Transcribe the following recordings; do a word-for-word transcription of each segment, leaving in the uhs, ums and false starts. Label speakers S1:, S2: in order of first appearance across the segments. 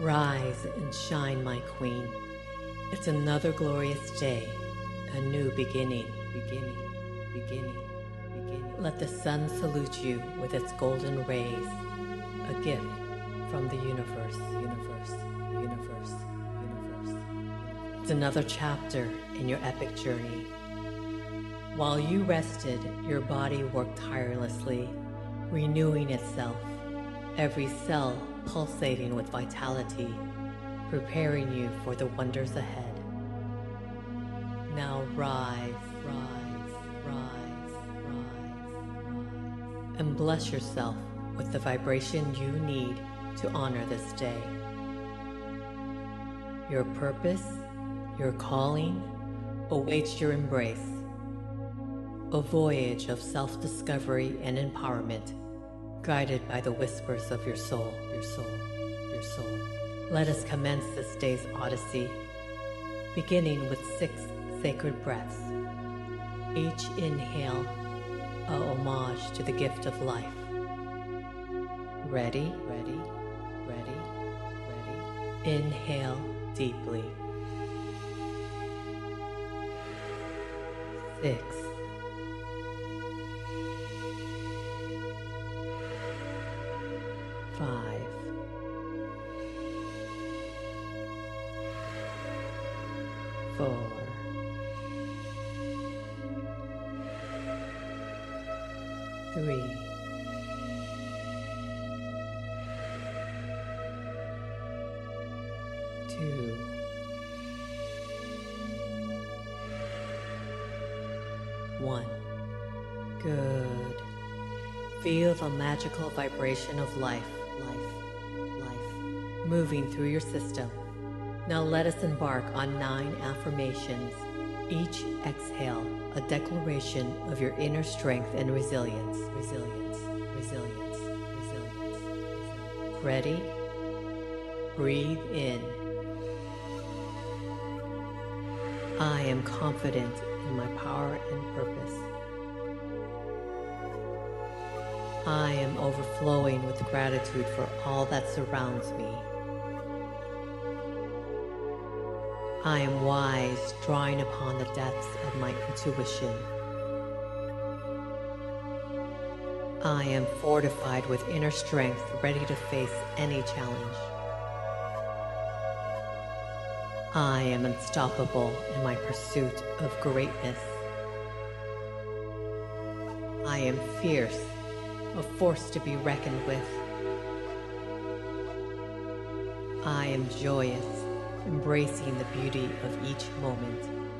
S1: Rise and shine, my queen. It's another glorious day, a new beginning, beginning, beginning, beginning. Let the sun salute you with its golden rays, a gift from the universe, universe, universe, universe. It's another chapter in your epic journey. While you rested, your body worked tirelessly, renewing itself, every cell pulsating with vitality, preparing you for the wonders ahead. Now rise, rise, rise, rise, rise, and bless yourself with the vibration you need to honor this day. Your purpose, your calling, awaits your embrace. A voyage of self-discovery and empowerment, guided by the whispers of your soul, your soul, your soul. Let us commence this day's odyssey, beginning with six sacred breaths. Each inhale, a homage to the gift of life. Ready, ready, ready, ready. Inhale deeply. Six. Five, four, three, two, one. Good. Feel the magical vibration of life. Life, life, moving through your system. Now let us embark on nine affirmations. Each exhale, a declaration of your inner strength and resilience. Resilience, resilience, resilience, resilience. Ready? Breathe in. I am confident in my power and purpose. I am overflowing with gratitude for all that surrounds me. I am wise, drawing upon the depths of my intuition. I am fortified with inner strength, ready to face any challenge. I am unstoppable in my pursuit of greatness. I am fierce, a force to be reckoned with. I am joyous, embracing the beauty of each moment.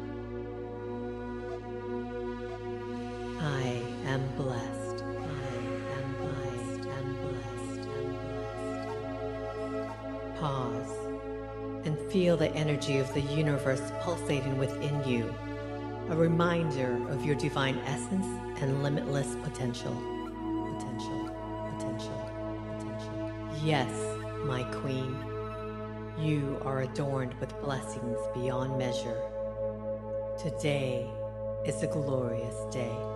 S1: I am blessed. I am blessed. Am blessed. Am blessed. Pause and feel the energy of the universe pulsating within you, a reminder of your divine essence and limitless potential. Potential, potential, potential. Yes, my queen, you are adorned with blessings beyond measure. Today is a glorious day.